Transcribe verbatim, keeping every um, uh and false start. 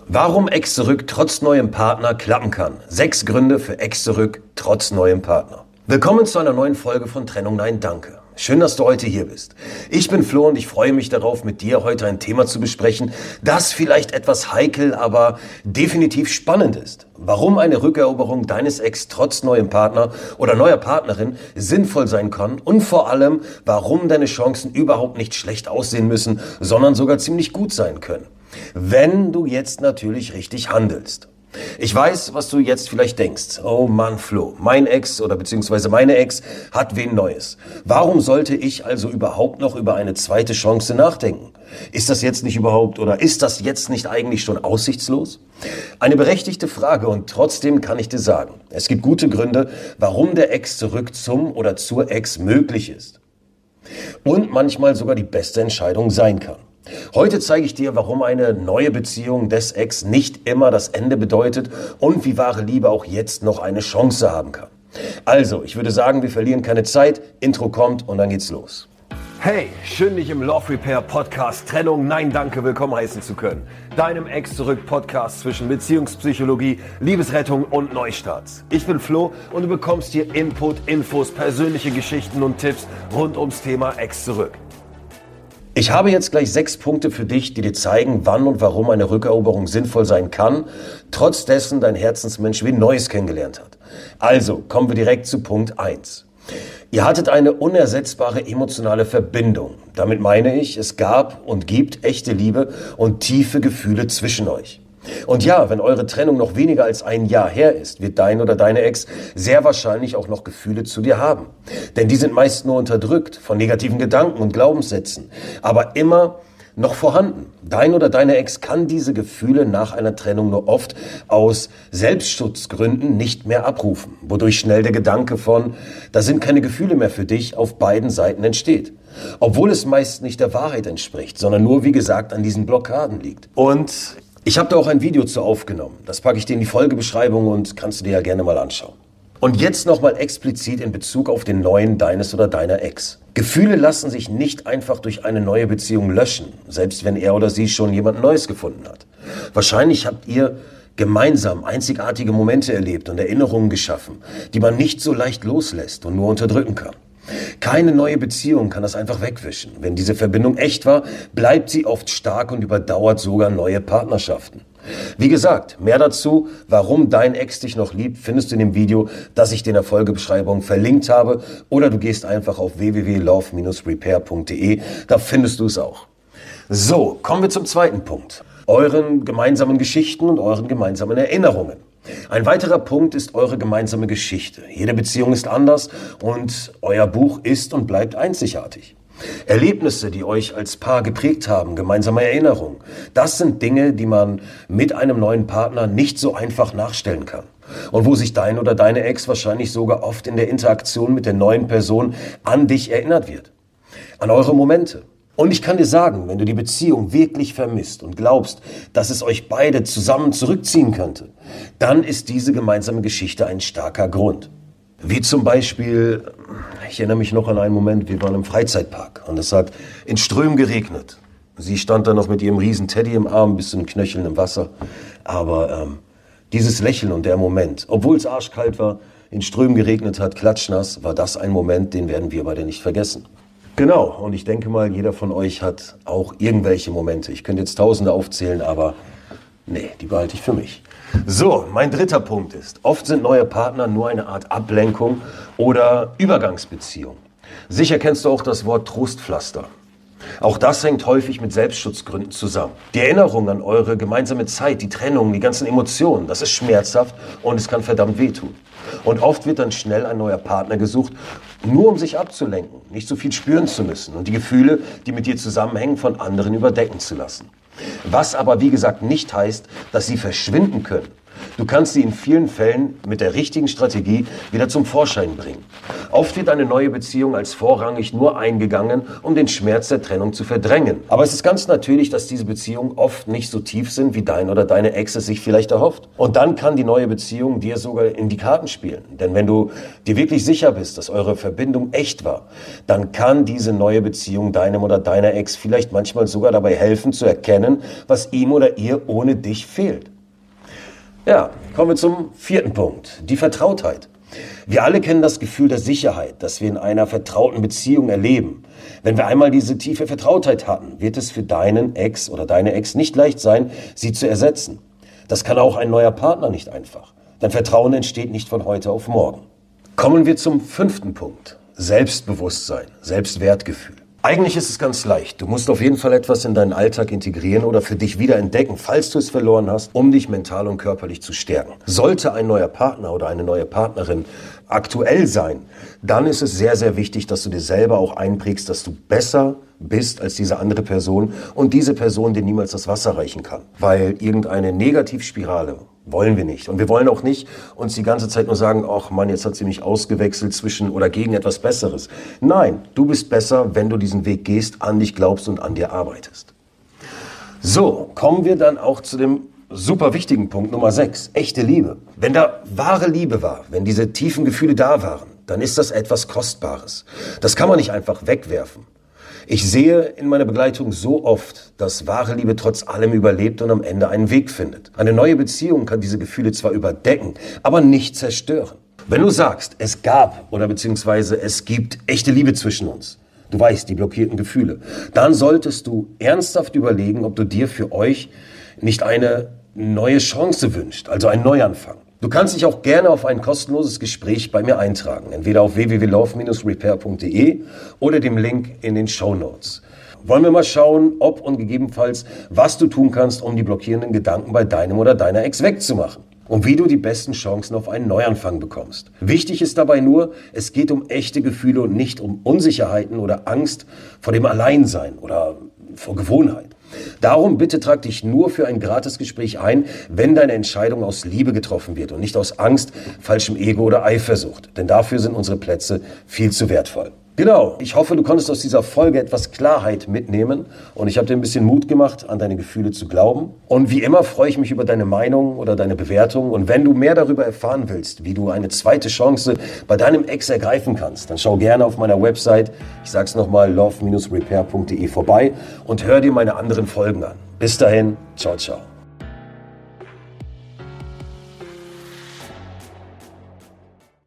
Warum Ex zurück trotz neuem Partner klappen kann. Sechs Gründe für Ex zurück trotz neuem Partner. Willkommen zu einer neuen Folge von Trennung Nein Danke. Schön, dass du heute hier bist. Ich bin Flo und ich freue mich darauf, mit dir heute ein Thema zu besprechen, das vielleicht etwas heikel, aber definitiv spannend ist. Warum eine Rückeroberung deines Ex trotz neuem Partner oder neuer Partnerin sinnvoll sein kann und vor allem, warum deine Chancen überhaupt nicht schlecht aussehen müssen, sondern sogar ziemlich gut sein können. Wenn du jetzt natürlich richtig handelst. Ich weiß, was du jetzt vielleicht denkst. Oh Mann, Flo, mein Ex oder beziehungsweise meine Ex hat wen Neues. Warum sollte ich also überhaupt noch über eine zweite Chance nachdenken? Ist das jetzt nicht überhaupt oder ist das jetzt nicht eigentlich schon aussichtslos? Eine berechtigte Frage und trotzdem kann ich dir sagen, es gibt gute Gründe, warum der Ex zurück zum oder zur Ex möglich ist. Und manchmal sogar die beste Entscheidung sein kann. Heute zeige ich dir, warum eine neue Beziehung des Ex nicht immer das Ende bedeutet und wie wahre Liebe auch jetzt noch eine Chance haben kann. Also, ich würde sagen, wir verlieren keine Zeit, Intro kommt und dann geht's los. Hey, schön dich im Love Repair Podcast Trennung Nein Danke willkommen heißen zu können. Deinem Ex zurück Podcast zwischen Beziehungspsychologie, Liebesrettung und Neustarts. Ich bin Flo und du bekommst hier Input, Infos, persönliche Geschichten und Tipps rund ums Thema Ex zurück. Ich habe jetzt gleich sechs Punkte für dich, die dir zeigen, wann und warum eine Rückeroberung sinnvoll sein kann, trotz dessen dein Herzensmensch wen Neues kennengelernt hat. Also, kommen wir direkt zu Punkt eins. Ihr hattet eine unersetzbare emotionale Verbindung. Damit meine ich, es gab und gibt echte Liebe und tiefe Gefühle zwischen euch. Und ja, wenn eure Trennung noch weniger als ein Jahr her ist, wird dein oder deine Ex sehr wahrscheinlich auch noch Gefühle zu dir haben. Denn die sind meist nur unterdrückt von negativen Gedanken und Glaubenssätzen, aber immer noch vorhanden. Dein oder deine Ex kann diese Gefühle nach einer Trennung nur oft aus Selbstschutzgründen nicht mehr abrufen, wodurch schnell der Gedanke von, da sind keine Gefühle mehr für dich, auf beiden Seiten entsteht. Obwohl es meist nicht der Wahrheit entspricht, sondern nur, wie gesagt, an diesen Blockaden liegt. Und ich habe da auch ein Video zu aufgenommen. Das packe ich dir in die Folgebeschreibung und kannst du dir ja gerne mal anschauen. Und jetzt nochmal explizit in Bezug auf den neuen deines oder deiner Ex. Gefühle lassen sich nicht einfach durch eine neue Beziehung löschen, selbst wenn er oder sie schon jemand Neues gefunden hat. Wahrscheinlich habt ihr gemeinsam einzigartige Momente erlebt und Erinnerungen geschaffen, die man nicht so leicht loslässt und nur unterdrücken kann. Keine neue Beziehung kann das einfach wegwischen. Wenn diese Verbindung echt war, bleibt sie oft stark und überdauert sogar neue Partnerschaften. Wie gesagt, mehr dazu, warum dein Ex dich noch liebt, findest du in dem Video, das ich dir in der Folgebeschreibung verlinkt habe. Oder du gehst einfach auf w w w punkt love dash repair punkt d e, da findest du es auch. So, kommen wir zum zweiten Punkt. Euren gemeinsamen Geschichten und euren gemeinsamen Erinnerungen. Ein weiterer Punkt ist eure gemeinsame Geschichte. Jede Beziehung ist anders und euer Buch ist und bleibt einzigartig. Erlebnisse, die euch als Paar geprägt haben, gemeinsame Erinnerungen, das sind Dinge, die man mit einem neuen Partner nicht so einfach nachstellen kann. Und wo sich dein oder deine Ex wahrscheinlich sogar oft in der Interaktion mit der neuen Person an dich erinnert wird. An eure Momente. Und ich kann dir sagen, wenn du die Beziehung wirklich vermisst und glaubst, dass es euch beide zusammen zurückziehen könnte, dann ist diese gemeinsame Geschichte ein starker Grund. Wie zum Beispiel, ich erinnere mich noch an einen Moment, wir waren im Freizeitpark und es hat in Strömen geregnet. Sie stand da noch mit ihrem riesen Teddy im Arm, bis zu den Knöcheln im Wasser. Aber ähm, dieses Lächeln und der Moment, obwohl es arschkalt war, in Strömen geregnet hat, klatschnass, war das ein Moment, den werden wir beide nicht vergessen. Genau, und ich denke mal, jeder von euch hat auch irgendwelche Momente. Ich könnte jetzt Tausende aufzählen, aber nee, die behalte ich für mich. So, mein dritter Punkt ist, oft sind neue Partner nur eine Art Ablenkung oder Übergangsbeziehung. Sicher kennst du auch das Wort Trostpflaster. Auch das hängt häufig mit Selbstschutzgründen zusammen. Die Erinnerung an eure gemeinsame Zeit, die Trennung, die ganzen Emotionen, das ist schmerzhaft und es kann verdammt wehtun. Und oft wird dann schnell ein neuer Partner gesucht, nur um sich abzulenken, nicht so viel spüren zu müssen und die Gefühle, die mit dir zusammenhängen, von anderen überdecken zu lassen. Was aber, wie gesagt, nicht heißt, dass sie verschwinden können. Du kannst sie in vielen Fällen mit der richtigen Strategie wieder zum Vorschein bringen. Oft wird eine neue Beziehung als vorrangig nur eingegangen, um den Schmerz der Trennung zu verdrängen. Aber es ist ganz natürlich, dass diese Beziehungen oft nicht so tief sind, wie dein oder deine Ex es sich vielleicht erhofft. Und dann kann die neue Beziehung dir sogar in die Karten spielen. Denn wenn du dir wirklich sicher bist, dass eure Verbindung echt war, dann kann diese neue Beziehung deinem oder deiner Ex vielleicht manchmal sogar dabei helfen zu erkennen, was ihm oder ihr ohne dich fehlt. Ja, kommen wir zum vierten Punkt, die Vertrautheit. Wir alle kennen das Gefühl der Sicherheit, das wir in einer vertrauten Beziehung erleben. Wenn wir einmal diese tiefe Vertrautheit hatten, wird es für deinen Ex oder deine Ex nicht leicht sein, sie zu ersetzen. Das kann auch ein neuer Partner nicht einfach. Denn Vertrauen entsteht nicht von heute auf morgen. Kommen wir zum fünften Punkt, Selbstbewusstsein, Selbstwertgefühl. Eigentlich ist es ganz leicht. Du musst auf jeden Fall etwas in deinen Alltag integrieren oder für dich wieder entdecken, falls du es verloren hast, um dich mental und körperlich zu stärken. Sollte ein neuer Partner oder eine neue Partnerin aktuell sein, dann ist es sehr, sehr wichtig, dass du dir selber auch einprägst, dass du besser bist als diese andere Person und diese Person dir niemals das Wasser reichen kann. Weil irgendeine Negativspirale wollen wir nicht. Und wir wollen auch nicht uns die ganze Zeit nur sagen, ach Mann, jetzt hat sie mich ausgewechselt zwischen oder gegen etwas Besseres. Nein, du bist besser, wenn du diesen Weg gehst, an dich glaubst und an dir arbeitest. So, kommen wir dann auch zu dem super wichtigen Punkt Nummer sechs, echte Liebe. Wenn da wahre Liebe war, wenn diese tiefen Gefühle da waren, dann ist das etwas Kostbares. Das kann man nicht einfach wegwerfen. Ich sehe in meiner Begleitung so oft, dass wahre Liebe trotz allem überlebt und am Ende einen Weg findet. Eine neue Beziehung kann diese Gefühle zwar überdecken, aber nicht zerstören. Wenn du sagst, es gab oder beziehungsweise es gibt echte Liebe zwischen uns, du weißt, die blockierten Gefühle, dann solltest du ernsthaft überlegen, ob du dir für euch nicht eine neue Chance wünscht, also einen Neuanfang. Du kannst dich auch gerne auf ein kostenloses Gespräch bei mir eintragen, entweder auf w w w punkt love dash repair punkt d e oder dem Link in den Shownotes. Wollen wir mal schauen, ob und gegebenenfalls, was du tun kannst, um die blockierenden Gedanken bei deinem oder deiner Ex wegzumachen und wie du die besten Chancen auf einen Neuanfang bekommst. Wichtig ist dabei nur, es geht um echte Gefühle und nicht um Unsicherheiten oder Angst vor dem Alleinsein oder vor Gewohnheit. Darum bitte trag dich nur für ein Gratisgespräch ein, wenn deine Entscheidung aus Liebe getroffen wird und nicht aus Angst, falschem Ego oder Eifersucht. Denn dafür sind unsere Plätze viel zu wertvoll. Genau, ich hoffe, du konntest aus dieser Folge etwas Klarheit mitnehmen und ich habe dir ein bisschen Mut gemacht, an deine Gefühle zu glauben. Und wie immer freue ich mich über deine Meinung oder deine Bewertung. Und wenn du mehr darüber erfahren willst, wie du eine zweite Chance bei deinem Ex ergreifen kannst, dann schau gerne auf meiner Website, ich sag's nochmal, love dash repair punkt d e vorbei und hör dir meine anderen Folgen an. Bis dahin, ciao, ciao.